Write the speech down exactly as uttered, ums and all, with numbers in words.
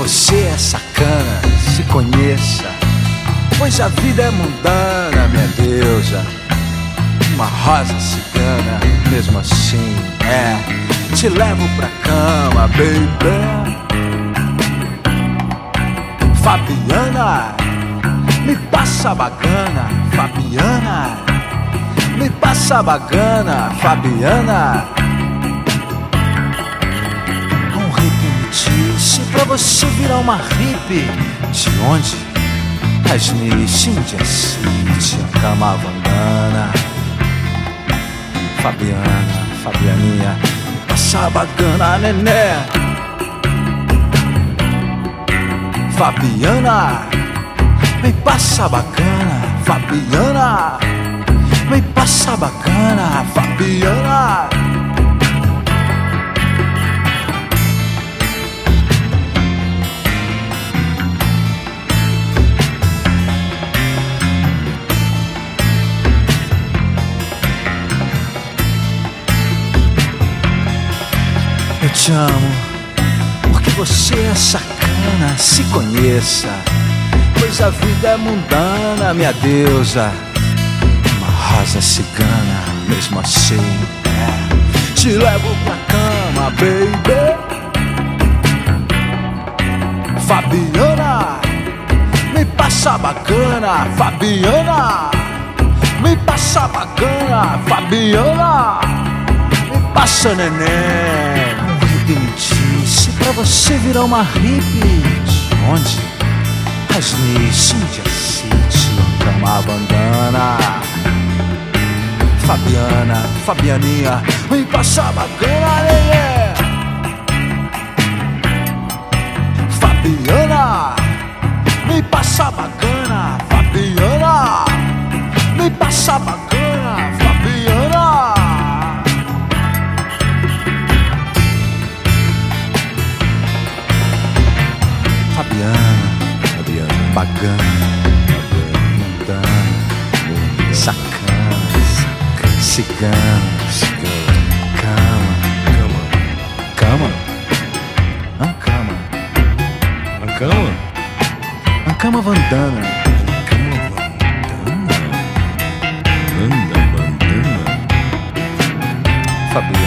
você é sacana, se conheça, pois a vida é mundana, minha deusa. Uma rosa cigana, mesmo assim, é. Te levo pra cama, baby. Fabiana, me passa bagana, Fabiana. Me passa bagana, Fabiana. Um hippie me disse pra você virar uma hippie. De onde? Asniche, India City, Camavandana. Fabiana, Fabianinha, me passa bagana, nenê. Fabiana, me passa bacana, Fabiana. Me passa bacana, Fabiana. Eu te amo, porque você é sacana, se conheça, pois a vida é mundana, minha deusa. Rosa cigana, mesmo assim, é. Te levo pra cama, baby. Fabiana, me passa bacana, Fabiana. Me passa bacana, Fabiana. Me passa neném. Um hippie me disse pra você virar uma hippie. De onde? Asniche, India City, Camavandana. Fabiana, Fabianinha, me passa bacana, nenê. Fabiana, me passa bacana, Fabiana. Me passa bacana, Fabiana. Fabiana, Fabiana, bagana, mundana, sacana. Cigano, cigano, cama, cama, cama, ah, cama, a cama, a cama vandana, cama vandana, anda bandana, Fabiana.